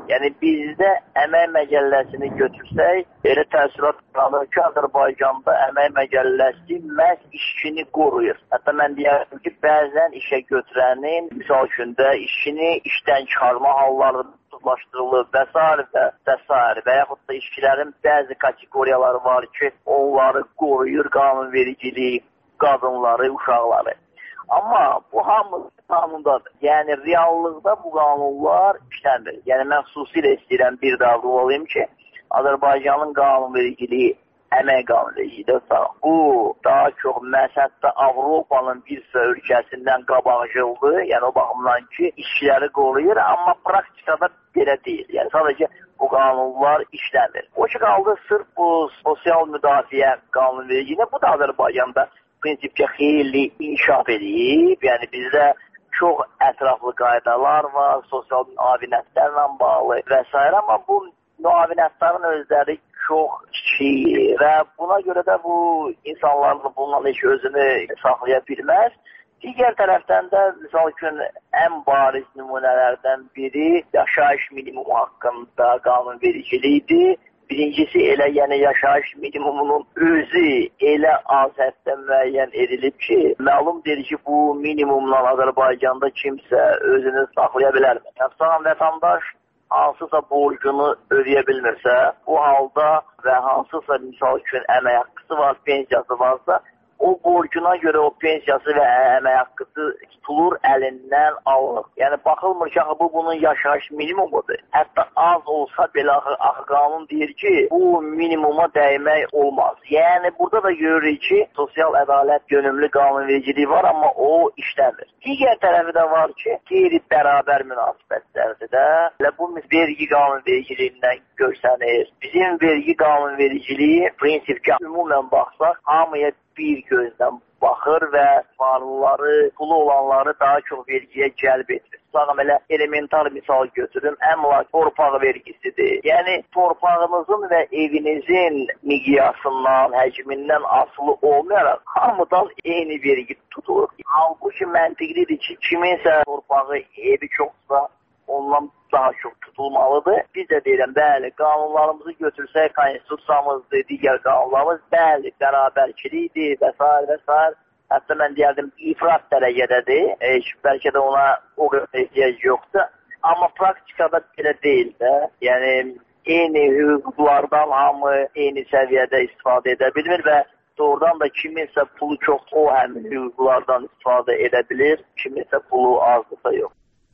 Yəni bizdə əmək məcəlləsini götürsək, elə təəssürat qalır ki, Azərbaycanda əmək məcəlləsi məhz işçini qoruyur. Hətta mən deyərdim ki, bəzən işə götürənin, misal üçün də işçini işdən çıxarma halları məhdudlaşdırılır və s. və və s. və yaxud da işçilərin bəzi kateqoriyaları var ki, onları qoruyur qanunvericilik, qadınları, uşaqları. Amma bu hamısı qanundadır. Yəni reallıqda bu qanunlar işlənmir. Yəni mən xüsusilə istəyirəm bir daha vurğulayım ki, Azərbaycanın qanunvericiliyi əmək qanunvericiliyidir. Bu daha çox məsəldə Avropanın bir sıra ölkəsindən qabaqcıldır. Yəni o baxımdan ki, işçiləri qoruyur, amma praktikada belə deyil. Yəni sadəcə bu qanunlar işlənmir. O ki qaldı sırf bu sosial müdafiə qanunvericiliyinə, bu da Azərbaycanda prinsipcə xeyli inkişaf edib. Yəni bizdə çox ətraflı qaydalar var, sosial müavinətlərlə bağlı və s. Amma bu müavinətlərin özləri çox kiçik və buna görə də bu insanlar bundan heç özünü saxlaya bilməz. Digər tərəfdən də misal üçün ən bariz nümunələrdən biri yaşayış minimumu haqqında qanunvericilikdir. Birincisi elə yəni yaşayış minimumunun özü elə az həddə müəyyən edilib ki, məlumdur ki, bu minimumla Azərbaycanda kimsə özünü saxlaya bilərmi? Yəni, vətəndaş hansısa borcunu ödəyə bilmirsə, bu halda və hansısa misal üçün əmək haqqısı var, pensiyası varsa, o borcuna görə o pensiyası və əmək haqqısı tutulur, əlindən alınır. Yəni, baxılmır ki, bu bunun yaşayış minimumudur. Hətta az olsa belə axı qanun deyir ki, bu minimuma dəymək olmaz. Yəni, burada da görürük ki, sosial ədalət yönümlü qanunvericiliyi var, amma o işləmir. Digər tərəfi də var ki, qeyri-bərabər münasibətlərdir də. Elə bu vergi qanunvericiliyindən görsənir. Bizim vergi qanunvericiliyi prinsipcə ümumən baxsaq, hamıya bir gözdən baxır və varlıları, pulu olanları daha çox vergiyə cəlb edir. Sağım elə elementar misal götürüm, əmlak torpaq vergisidir. Yəni torpağınızın və evinizin miqyasından, həcmindən asılı olmayaraq hamıdan eyni vergi tutulur. Halbuki məntiqlidir ki, kiminsə torpağı, evi çoxsa ondan daha çox tutulmalıdır. Biz də deyirəm, bəli, qanunlarımızı götürsək, konstitusiyamızdır, digər qanunlarımız, bəli, bərabərçilikdir və s. və s. Hətta mən deyərdim, ifrat dərəcədədir. Heç bəlkə də ona o qədər ehtiyac yoxdur. Amma praktikada belə deyil də. Yəni, eyni hüquqlardan hamı eyni səviyyədə istifadə edə bilmir və doğrudan da kiminsə pulu çox, o həmin hüquqlardan istifadə edə bilir, kiminsə pulu azdırsa yox.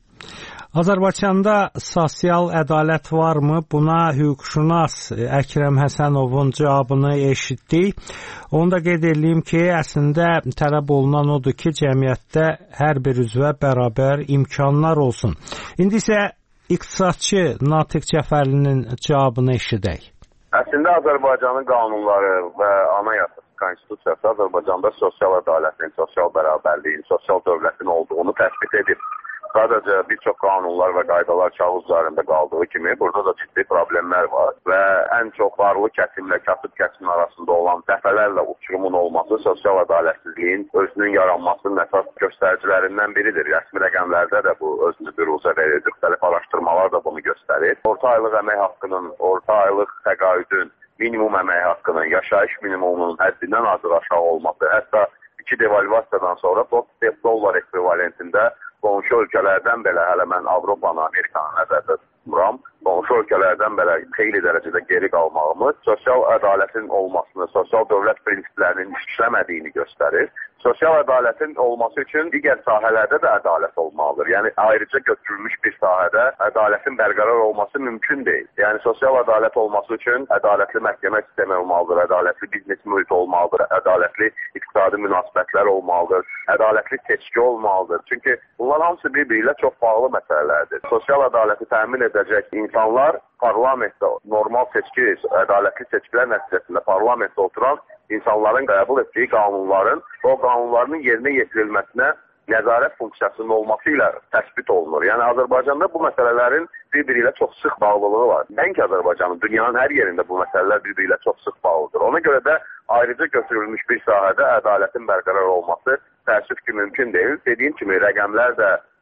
Azərbaycanda sosial ədalət varmı? Buna hüquqşünas Əkrəm Həsənovun cavabını eşitdik. Onu da qeyd edeyim ki, əslində tələb olunan odur ki, cəmiyyətdə hər bir üzvə bərabər imkanlar olsun. İndi isə iqtisadçı Natiq Cəfərlinin cavabını eşidək. Əslində Azərbaycanın qanunları və anayasası, konstitusiyası Azərbaycanda sosial ədalətin, sosial bərabərliyin, sosial dövlətin olduğunu təsbit edir. Sadəcə bir çox qanunlar və qaydalar kağız üzərində qaldığı kimi burada da ciddi problemlər var və ən çox varlı kəsimlə kasıb kəsimin arasında olan dəfələrlə uçurumun olması sosial ədalətsizliyin özünün yaranmasının əsas göstəricilərindən biridir. Rəsmi rəqəmlərdə də bu özünü büruzə verir, müxtəlif araşdırmalar da bunu göstərir. Orta aylıq əmək haqqının, orta aylıq təqaüdün, minimum əmək haqqının, yaşayış minimumunun həddindən azı aşağı olması, hətta iki devalvasiyadan sonra dollar ekvivalentində qonşu ölkələrdən belə, hələ mən Avropanı, Amerikanı nəzərdə tutmuram, qonşu ölkələrdən belə xeyli dərəcədə geri qalmağımız sosial ədalətin olmasını, sosial dövlət prinsiplərinin işləmədiyini göstərir. Sosial ədalətin olması üçün digər sahələrdə də ədalət olmalıdır. Yəni, ayrıca götürülmüş bir sahədə ədalətin bərqərar olması mümkün deyil. Yəni, sosial ədalət olması üçün ədalətli məhkəmə sistemi olmalıdır, ədalətli biznes mühit olmalıdır, ədalətli iqtisadi münasibətlər olmalıdır, ədalətli seçki olmalıdır. Çünki bunlar hamısı bir-biri ilə çox bağlı məsələlərdir. Sosial ədaləti təmin edəcək insanlar parlamentdə normal seçki, ədalətli seçkilər nəticəsində parlamentdə oturan insanların qəbul etdiyi qanunların və o qanunların yerinə yetirilməsinə nəzarət funksiyasının olması ilə təsbit olunur. Yəni, Azərbaycanda bu məsələlərin bir-biri ilə çox sıx bağlılığı var. Nəinki Azərbaycanın, dünyanın hər yerində bu məsələlər bir-biri ilə çox sıx bağlıdır. Ona görə də ayrıca götürülmüş bir sahədə ədalətin bərqərar olması təəssüf ki, mümkün deyil. Dediyim kimi, rəqəmlər də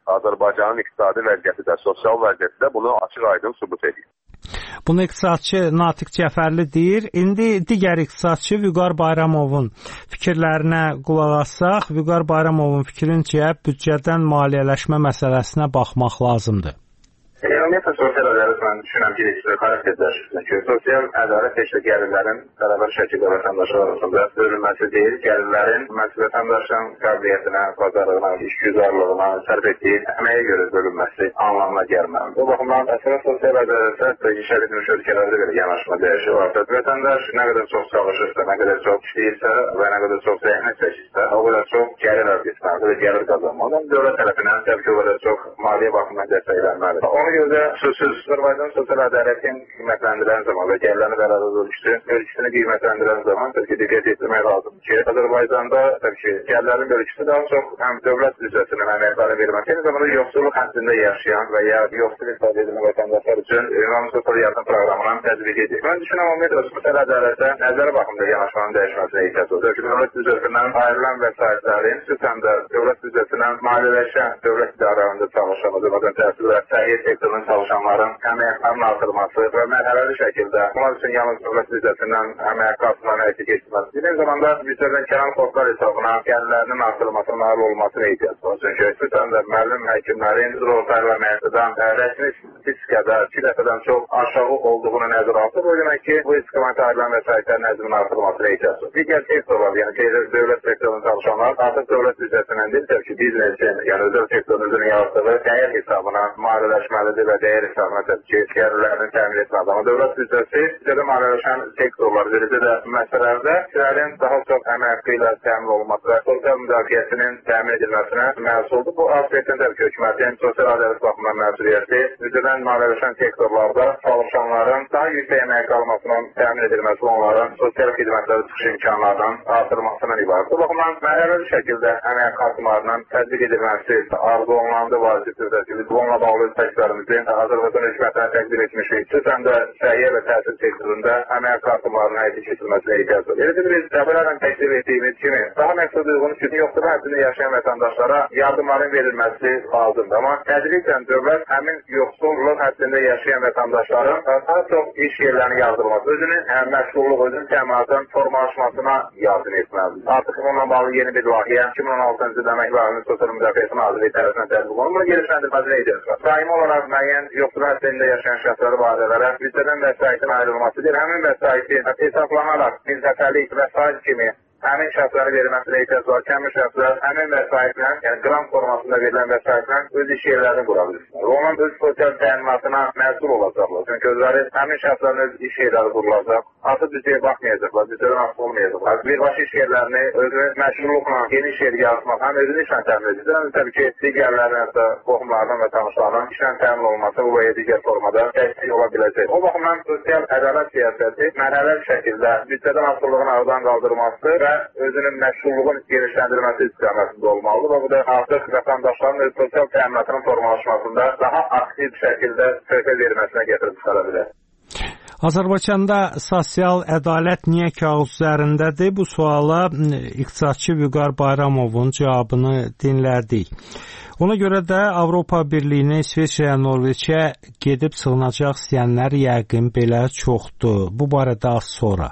Azərbaycanın iqtisadi vəziyyəti də, sosial vəziyyəti də bunu açıq-aydın sübut edir. Bunu iqtisadçı Natiq Cəfərli deyir. İndi digər iqtisadçı Vüqar Bayramovun fikirlərinə qulaq assaq. Vüqar Bayramovun fikrincə büdcədən maliyyələşmə məsələsinə baxmaq lazımdır. Ümumiyyətlə, sosial ədalət mən düşünürəm ki, ilişdirə xarakterdir. Çünki sosial ədalət heç də gəlirlərin bərabər şəkildə vətəndaşlar arasında bölünməsi deyil, gəlirlərin məhz vətəndaşın qabiliyyətinə, bazarlığına, işgüzarlığına, sərf etdiyi əməyə görə bölünməsi anlamına gəlməlidir. Bu baxımdan əslində sosial ədalətə də inkişaf edilmiş ölkələrdə belə yanaşma dəyişir. Artıq vətəndaş nə qədər çox çalışırsa, nə qədər çox işləyirsə və nə qədər çox zəhmət çəkirsə, o qədər çox gəlir əldə etməlidir və gəlir qazanmalıdır. Dövlət tərəfindən təbii ki, o qədər çox maliyyə baxımından dəstəklənməlidir. Ona görə də sözsüz Azərbaycan sosial ədalətin qiymətləndirən zaman və gəlirlərin bərabər bölgüsü, bölgüsünü qiymətləndirən zaman təbii ki, diqqət etdirmək lazımdır ki, Azərbaycanda təbii ki, gəlirlərin bölgüsü daha çox həm dövlət büdcəsinin əməkdarı verilməsi, eyni zamanda yoxsulluq həddində yaşayan və ya yoxsul hesab edilən vətəndaşlar üçün ünvan sosial yardım proqramının tətbiq edir. Mən düşünürəm, ümumiyyətlə sosial ədalətə nəzəri baxımında yanaşmanın dəyişməsinə ehtiyac olur. Dövlət büdcəsindən ayrılan vəsaitlərin, xüsusən də dövlət büdcəsindən maliyyələşən dövlət idarələrində çalışan, Azərbaycan təhsil və səhiyyə sektorunun çalışanların əmək haqqlarının artırılması və mərhələli şəkildə bunlar üçün yalnız dövlət büdcəsindən əmək haqqı artırılmasına həyata keçirilməsi. Eyni zamanda büdcədən kənar xortlar hesabına gəlirlərinin artırılmasına nail olmasına ehtiyac var. Çünki xüsusən də müəllim həkimlərin orta və məhdədən rəsmi statistikada iki dəfədən çox aşağı olduğunu nəzərə alıb. O demək ki, bu istiqamətə ayrılan vəsaitlərin həcminin artırılmasına ehtiyac var. Digər sektorlar, yəni dövlət sektorunun çalışanlar artıq dövlət büdcəsindən deyil, təbii ki, biznesin, yəni özəl sektorun özünün yaratdığı dəyər hesabına maliyyələşməlidir və dəyər hesabına təbii ki, gəlirlərini təmin etməlidir. Amma dövlət büdcəsi büdcədə maliyyələşən sektorlar, eləcə də məsələlərdə kişilərin daha çox əmək haqqı ilə təmin olunması və sosial müdafiəsinin təmin edilməsinə məsuldur. Bu aspektdən təbii ki, hökumətin sosial ədalət baxımından məsuliyyəti büdcədən maliyyələşən sektorlarda çalışanların daha yüksək əmək haqqı almasının təmin edilməsi, onların sosial xidmətləri çıxış imkanlarının artırılmasından ibarət. Bu baxımdan mərhələli şəkildə əmək haqqı artımlarının tətbiq edilməsi arzu olunandı vacibdir və biz bununla bağlı təklərimizin Azərbaycan hökumətinə təqdim etmişik. Xüsusən də səhiyyə və təhsil sektorunda əmək haqqı artımlarının həyata keçirilməsinə ehtiyac var. Elə biz dəfələrlə təklif etdiyimiz kimi daha məqsəd uyğun üçün yoxsul həddində yaşayan vətəndaşlara yardımların verilməsi lazımdır. Amma tədricən dövlət həmin yoxsulluq həddində yaşayan vətəndaşların daha çox iş yerlərini yardırması, özünün məşğulluq, özünün təminatının formalaşmasına yardım etməlidir. Artıq bununla bağlı yeni bir layihə iki min on altıncı ildə Əmək və Əhalinin Sosial Müdafiəsi Nazirliyi tərəfindən tətbiq olunur. Bunu genişləndirməsinə ehtiyac var. Daimi olaraq müəyyən yoxsul həddində yaşayan şəxsləri və ailələrə büdcədən vəsaitin ayrılmasıdır. Həmin vəsaitin hesablanaraq birdəfəlik vəsait kimi həmin şəxslərə verilməsinə ehtiyac var ki, həmin şəxslər həmin vəsaitlə, yəni qrant formasında verilən vəsaitlə öz iş yerlərini qura bilsinlər. Onların öz sosial təminatına məsul olacaqlar. Çünki özləri həmin şəxslərin öz iş yerləri qurulacaq. Artıq büdcəyə baxmayacaqlar, büdcədən asılı olmayacaqlar. Birbaşa iş yerlərini özünü məşğulluqla, geniş yer yaratmaq, həm özünü işlə təmin edəcək, həm təbii ki, digərlərinin, hətta qohumlardan və tanışlardan işlə təmin olması bu və ya digər formada dəstək ola biləcək. O baxımdan sosial ədalət siyasəti mərhələli şəkildə büdcədən asılılığın aradan qaldırılması və özünün məşğulluğun genişləndirilməsi istiqamətində olmalıdır və bu da artıq vətəndaşların öz sosial təminatının formalaşmasında daha aktiv şəkildə söhbət verilməsinə gətirib çıxara bilər. Azərbaycanda sosial ədalət niyə kağız üzərindədir? Bu suala iqtisadçı Vüqar Bayramovun cavabını dinlərdik. Ona görə də Avropa Birliyinə, İsveçrəyə, Norveçə gedib sığınacaq istəyənlər yəqin belə çoxdur. Bu barədə az sonra.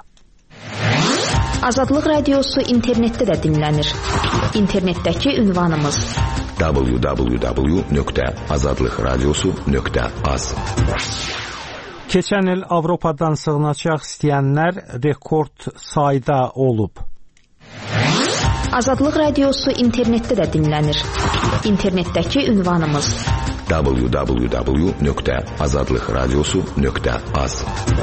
Azadlıq Radiosu internetdə də dinlənir. İnternetdəki ünvanımız w w w nöqtə azadlıq radiosu nöqtə az. Keçən il Avropadan sığınacaq istəyənlər rekord sayda olub. Azadlıq Radiosu internetdə də dinlənir. İnternetdəki ünvanımız w w w nöqtə azadlıq radiosu nöqtə az.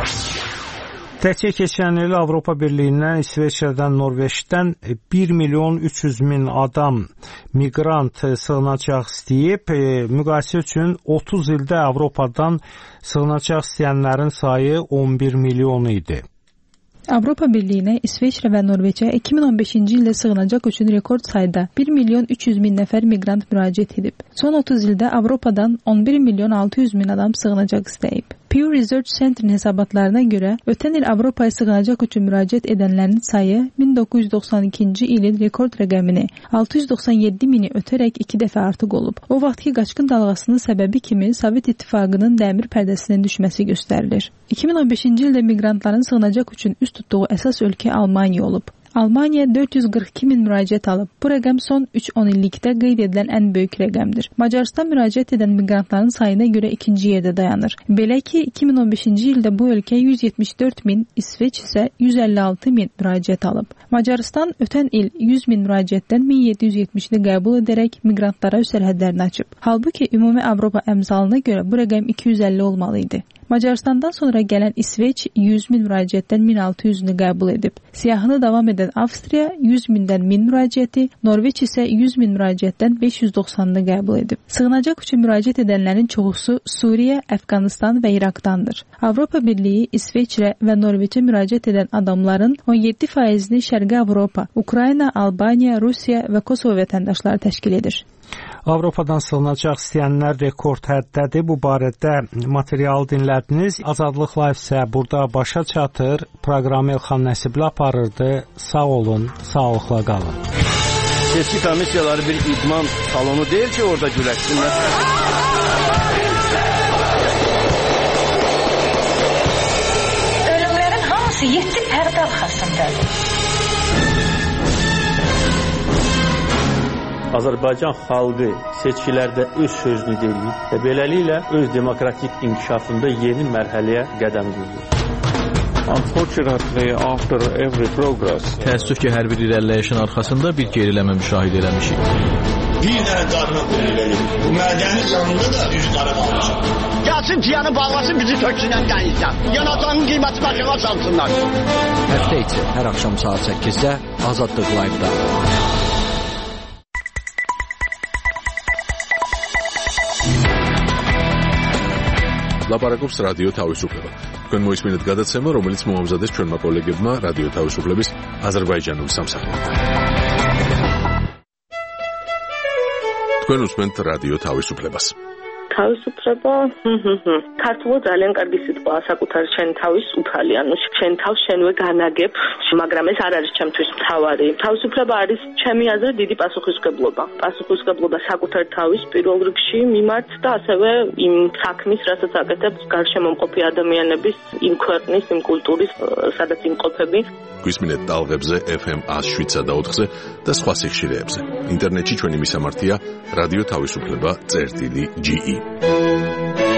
Təkcə keçən il Avropa Birliyindən, İsveçrədən, Norveçdən bir milyon üç yüz min adam miqrant sığınacaq istəyib. Müqayisə üçün otuz ildə Avropadan sığınacaq istəyənlərin sayı on bir milyon idi. Avropa Birliyinə, İsveçrə və Norveçə iki min on beşinci ildə sığınacaq üçün rekord sayda bir milyon üç yüz min nəfər miqrant müraciət edib. Son otuz ildə Avropadan on bir milyon altı yüz min adam sığınacaq istəyib. Pew Research Center'ın hesabatlarına göre ötən il Avropaya sığınacaq üçün müraciət edənlərin sayı min doqquz yüz doxsan ikinci ilin rekord rəqəmini altı yüz doxsan yeddi mini ötərək iki dəfə artıq olub. O vaxtki qaçqın dalğasının səbəbi kimi Sovet İttifaqının dəmir pərdəsinin düşməsi göstərilir. iki min on beşinci ildə miqrantların sığınacaq üçün üst tutduğu əsas ölkə Almaniya olub. Almaniya dörd yüz qırx iki min müraciət alıb. Bu rəqəm son üç on illikdə qeyd edilən ən böyük rəqəmdir. Macarıstan müraciət edən miqrantların sayına görə ikinci yerdə dayanır. Belə ki, iki min on beşinci ildə bu ölkə yüz yetmiş dörd min, İsveç isə yüz əlli altı min müraciət alıb. Macarıstan ötən il yüz min müraciətdən min yeddi yüz yetmişini qəbul edərək miqrantlara öz sərhədlərini açıb. Halbuki ümumi Avropa əmsalına görə bu rəqəm iki yüz əlli olmalı idi. Macarıstandan sonra gələn İsveç yüz min müraciətdən min altı yüzünü qəbul edib. Siyahını davam edən Avstriya yüz mindən min müraciəti, Norveç isə yüz min müraciətdən beş yüz doxsanını qəbul edib. Sığınacaq üçün müraciət edənlərin çoxusu Suriya, Əfqanistan və İraqdandır. Avropa Birliyi İsveçrə və Norveçə müraciət edən adamların on yeddi faizini Şərqi Avropa, Ukrayna, Albaniya, Rusiya və Kosovo vətəndaşları təşkil edir. Avropadan sığınacaq istəyənlər rekord həddədir. Bu barədə material dinlədiniz. Azadlıq Live isə burada başa çatır. Proqramı Elxan Nəsibli aparırdı. Sağ olun, sağlıqla qalın. Seçki komissiyaları bir idman salonu deyil ki, orada güləşsinlər. Ölümlərin hamısı yeddi pərdə arxasındadır. Azərbaycan xalqı seçkilərdə öz sözünü deyir və beləliklə öz demokratik inkişafında yeni mərhələyə qədəm qoyur. Unfortunately, after every progress, təəssüf ki, hər bir irəliləyişin arxasında bir geriləmə müşahidə eləmişik. Bir dənə qarına qullayır. Bu mədəni sonunda da üç qara qalmışıq. Gəlsin ciyanı bağlasın, bizi töksünən dənizdən. Yanatanın qiyməti başına salsınlar. Həftə içi hər axşam saat səkkizdə Azadlıq Live-da. ლაპარაკობს რადიო თავისუფლება. თქვენ მოისმინეთ გადაცემა, რომელიც მოამზადეს ჩვენმა კოლეგებმა რადიო თავისუფლების აზერბაიჯანული სამსახურიდან. თქვენ უსმენთ რადიო თავისუფლებას. თავისუფლება, ქართულად ძალიან კარგი სიტყვაა, საკუთარ შენ თავის უფალი, ანუ შენ თავს შენვე განაგებ, მაგრამ ეს არ არის ჩემთვის მთავარი. თავისუფლება არის ჩემი აზრით დიდი პასუხისმგებლობა. პასუხისმგებლობა საკუთარ თავის პირველ რიგში მიმართ და ასევე იმ საქმის, რასაც აკეთებ გარშემომყოფი ადამიანების, იმ ქვეყნის, იმ კულტურის, სადაც იმყოფები. გვისმინეთ ტალღებზე ეფ ემ ათს შვიდსა და ოთხზე და სხვა სიხშირეებზე. ინტერნეტში ჩვენი მისამართია რადიო თავისუფლება წერტილი ჯი ი.